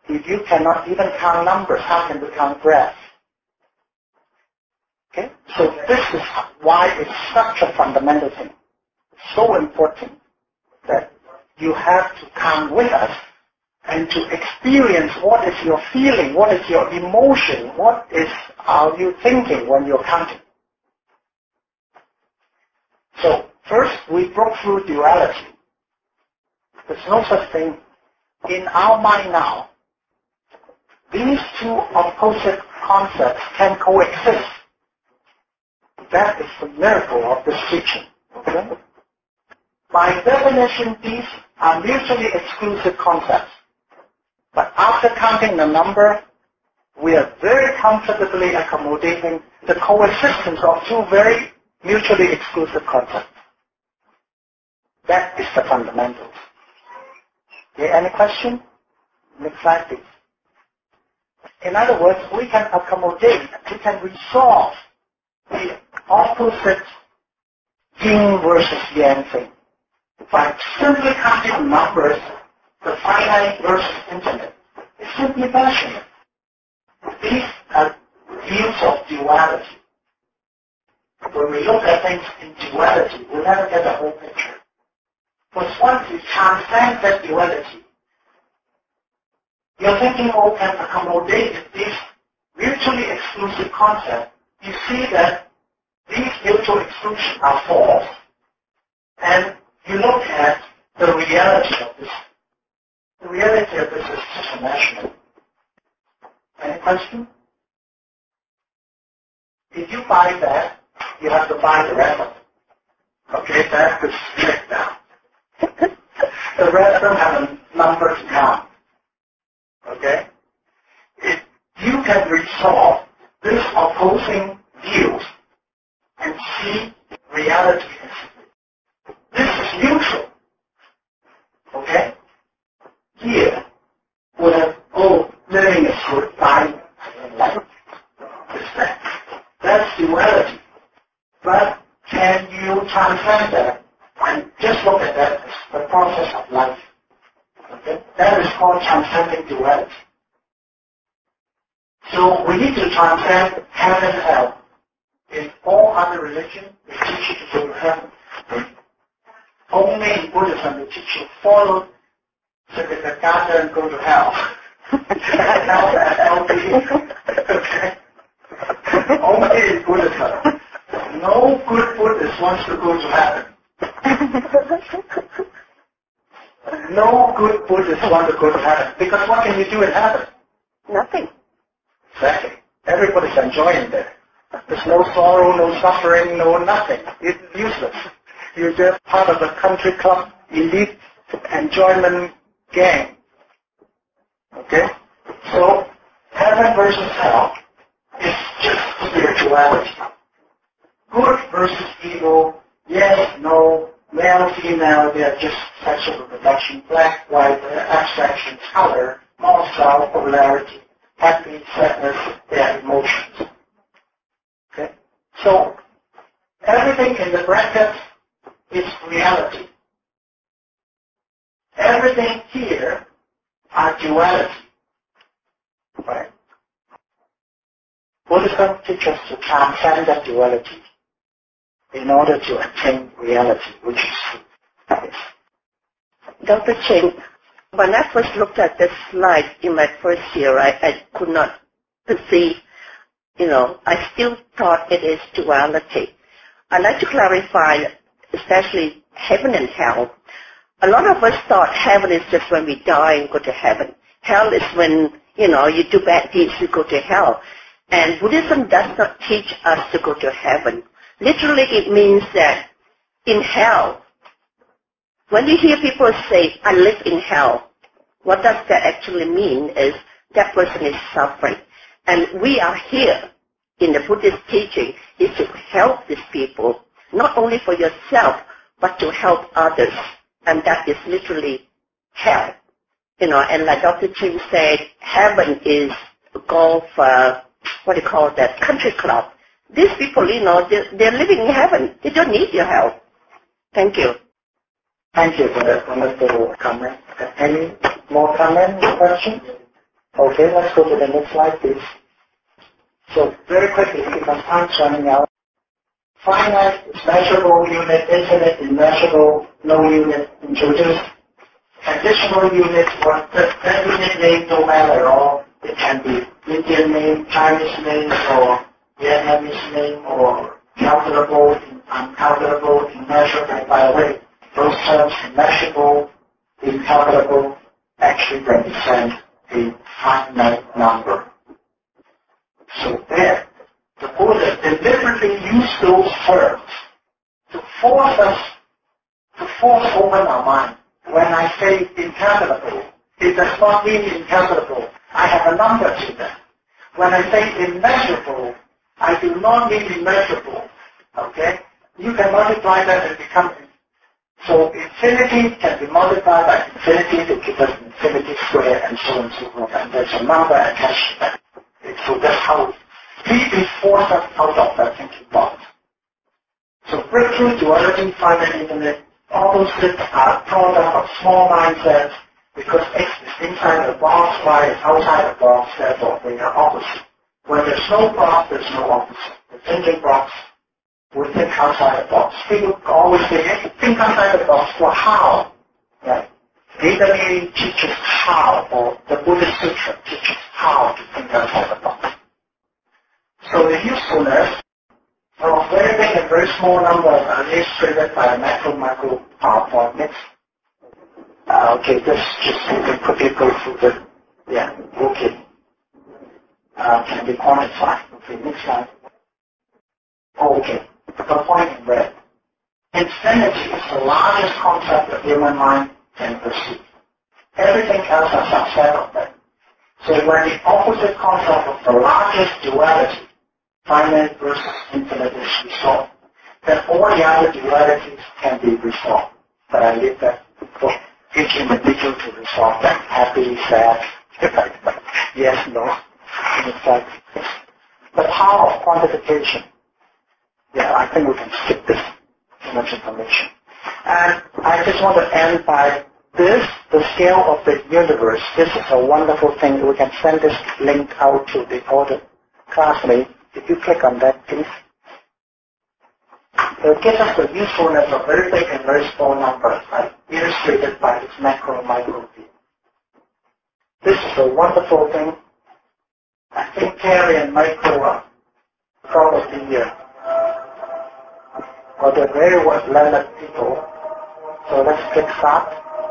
If you cannot even count numbers, how can you count breath? Okay? So this is why it's such a fundamental thing. It's so important that you have to come with us and to experience what is your feeling, what is your emotion, are you thinking when you're counting. So first we broke through duality. There's no such thing in our mind now. These two opposite concepts can coexist. That is the miracle of this teaching. Okay? By definition, these are mutually exclusive concepts. But after counting the number, we are very comfortably accommodating the coexistence of two very mutually exclusive concepts. That is the fundamentals. Okay, any question? Next slide, please. In other words, we can accommodate, we can resolve the opposite yin versus yang thing by simply counting numbers, the finite versus infinite. It's simply passionate. These are views of duality. When we look at things in duality, we never get the whole picture. But once you transcend that duality, your thinking all can accommodate these mutually exclusive concepts. You see that these mutual exclusions are false. And you look at the reality of this. The reality of this is just a measurement. Any question? If you buy that, you have to buy the rest of it. Okay, that is strict now. The rest don't have a number to count. Okay? If you can resolve these opposing views and see reality as this is neutral. Okay? Here, we have, living is good, dying is life. That's duality. But can you transcend that and just look at that as the process of life? Okay? That is called transcending duality. So we need to transcend heaven and hell. In all other religions, they teach you to go to heaven. Only in Buddhism, they teach you to follow Siddhartha and go to hell. Okay? Only in Buddhism. No good Buddhist wants to go to heaven. No good Buddhist want to go to heaven. Because what can you do in heaven? Nothing. Exactly. Everybody's enjoying there. There's no sorrow, no suffering, no nothing. It's useless. You're just part of the country club elite enjoyment gang. Okay? So, heaven versus hell is just spirituality. Good versus evil, yes, no, male, female, they are just sexual reproduction, black, white, abstraction, color, north, south, polarity, happy, sadness, they are emotions. Okay? So, everything in the bracket is reality. Everything here are duality. Right? Buddhism teaches us to transcend that duality in order to attain reality, which is truth. Dr. Cheng, when I first looked at this slide in my first year, I could not perceive, I still thought it is duality. I'd like to clarify, especially heaven and hell. A lot of us thought heaven is just when we die and go to heaven. Hell is when, you do bad deeds, you go to hell. And Buddhism does not teach us to go to heaven. Literally, it means that in hell, when you hear people say, I live in hell, what does that actually mean is that person is suffering. And we are here in the Buddhist teaching is to help these people, not only for yourself, but to help others. And that is literally hell. And like Dr. Ching said, heaven is golf, country club. These people, they're living in heaven. They don't need your help. Thank you. Thank you for that wonderful comment. Any more comments, questions? Okay, let's go to the next slide, please. So very quickly, because time's running out. Finite is measurable unit, infinite is measurable, no unit introduced. Additional units, what that unit name don't matter at all. It can be Indian name, Chinese name, or Vietnamese name, or calculable, uncalculable, immeasurable. By the way, those terms, immeasurable, incalculable, actually represent a finite number. So there, the Buddha deliberately used those terms to force open our mind. When I say incalculable, it does not mean incalculable. I have a number to that. When I say immeasurable, I do not mean immeasurable. Okay? You can multiply that and become so infinity can be multiplied by infinity to give us infinity square and so on and so forth. And there's a number attached to that. So that's how we force us out of that thinking box. So breakthrough duality, finite, infinite, all those things are a product of small mindsets because X is inside the box, Y is outside the box, therefore they are opposite. When there's no box, there's no opposite. The thinking box, we think outside the box. People always say, hey, think outside the box. Well, how? Right? Gita teaches how, or the Buddhist Sutra teaches how to think outside the box. So the usefulness of very big and very small numbers are illustrated by the macro-micro PowerPoint. Next. Okay, this just you can quickly go through the, okay. Can be quantified. Okay, next slide. Okay, the point in red. Infinity is the largest concept the human mind can perceive. Everything else is a subset of that. So when the opposite concept of the largest duality, finite versus infinite, is resolved, then all the other dualities can be resolved. But I leave that for each individual to resolve them. Happy, sad, yes, no. The power of quantification. Yeah, I think we can skip this too much information. And I just want to end by this, the scale of the universe. This is a wonderful thing. We can send this link out to all the classmates. If you click on that, please. It gives us the usefulness of very big and very small numbers, right? Illustrated by this macro and micro view. This is a wonderful thing. I think Terry and Michael are probably they're very well-learned people. So let's click start.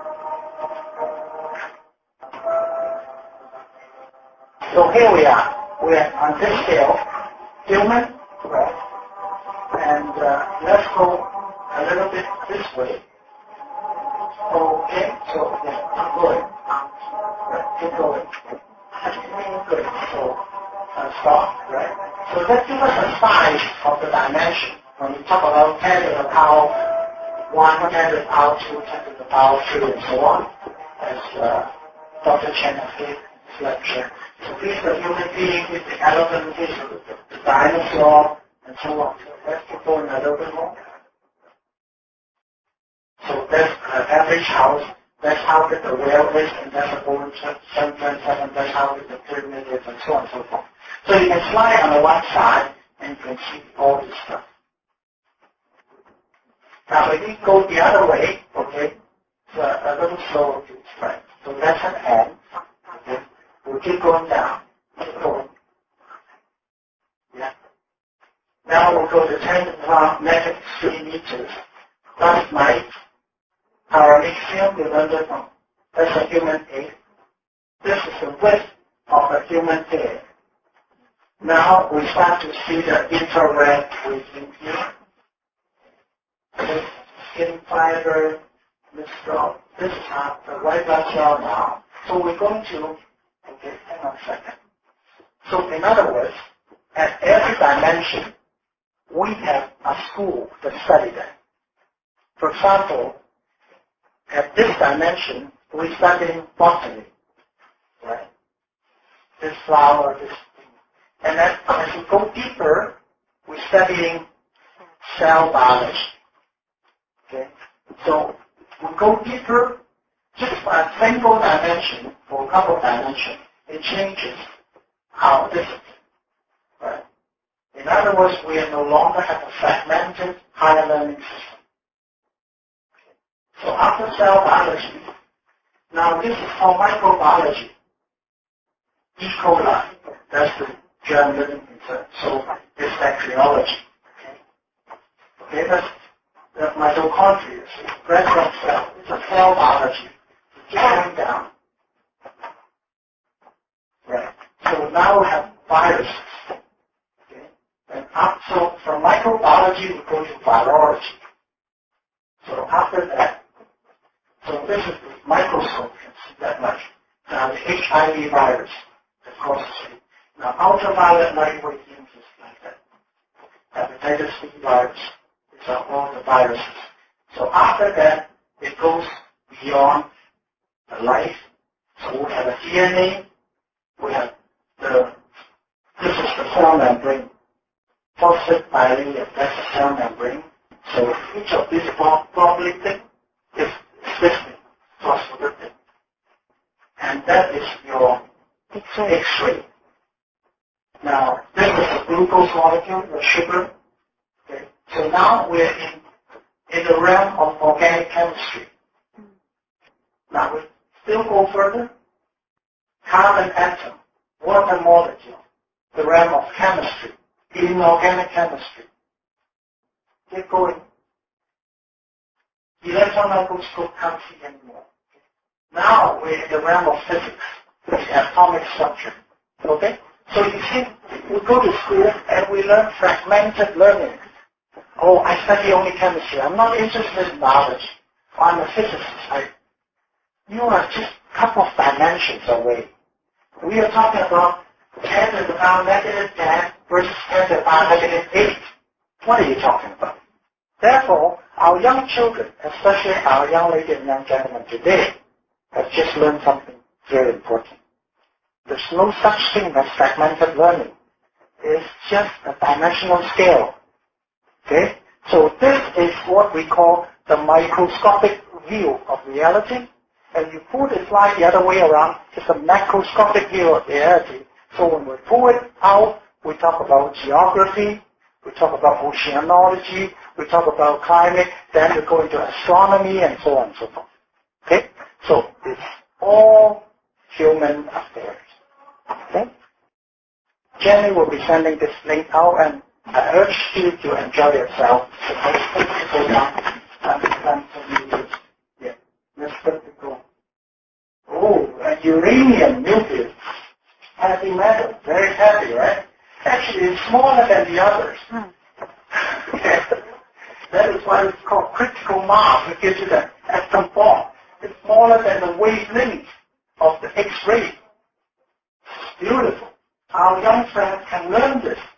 So here we are. We are on this scale, human, right? And let's go a little bit this way. Okay, so I'm going. Right, keep going. Good. So stop, right? So that gives us a size of the dimension. When we talk about 10 to the power 1, 10 to the power 2, 10 to the power 3, and so on, as Dr. Chen has given his lecture. So here's the human being, here's the elephant, here's the dinosaur, and so on. So let's keep going a little bit more. So that's an average house. That's how big the whale is, and that's a golden 7.7. That's how big the pyramid is, and so on and so forth. So you can slide on the one side, and you can see all this stuff. Now, if we go the other way, okay, so a little slower, please, right? So that's an N, okay? We'll keep going down, keep going. Yeah. Now we'll go to 10 to the power negative 3 meters. Last night, paramecium, remember, that's a human egg. This is the width of a human egg. Now we start to see the infrared within here. This skin fiber, this drop. This is the white blood cell now. So we're going to, okay, hang on a second. So in other words, at every dimension, we have a school that study that. For example, at this dimension, we're studying botany, right? This flower, this thing. And then as we go deeper, we're studying cell biology. Okay? So we go deeper just by a single dimension or a couple of dimensions, it changes our discipline. Right? In other words, we no longer have a fragmented higher learning system. So after cell biology, now this is called microbiology. E. coli, that's the germ living inside. So this is bacteriology. Okay, that's the mitochondria, red blood cell. It's a cell biology. It's going down. Right. So now we have viruses. Okay. And so from microbiology we go to virology. So after that, so this is the microscope, you can see that much. Now the HIV virus that causes it. Now ultraviolet light wave images like that. Hepatitis B virus. These are all the viruses. So after that, it goes beyond the life. So we have a DNA. We have this is the cell membrane. Phosphorylated, that's the cell membrane. So each of these phospholipid is existing phospholipid. And that is your X-ray. Now, this is a glucose molecule, the sugar. Okay. So now we're in the realm of organic chemistry. Now we still go further. Carbon atom, water molecule, the realm of chemistry, inorganic chemistry. Keep going. Electron microscope can't see anymore. Now we're in the realm of physics, the atomic structure. Okay? So you see, we go to school and we learn fragmented learning. Oh, I study only chemistry. I'm not interested in biology. I'm a physicist. You are just a couple of dimensions away. We are talking about 10 to the power negative 10 versus 10 to the power negative 8. What are you talking about? Therefore, our young children, especially our young ladies and young gentlemen today, have just learned something very important. There's no such thing as fragmented learning. It's just a dimensional scale. Okay? So this is what we call the microscopic view of reality. And you pull the slide the other way around, it's a macroscopic view of reality. So when we pull it out, we talk about geography, we talk about oceanology, we talk about climate, then we go into astronomy and so on and so forth. Okay? So it's all human affairs. Okay? Jenny will be sending this link out, and I urge you to enjoy yourself. Yeah, let's put it go. Oh, a uranium nucleus. Heavy metal, very heavy, right? Actually, it's smaller than the others. That is why it's called critical mass. It gives you the atom bomb. It's smaller than the wavelength of the X-ray. Beautiful. Our young friends can learn this.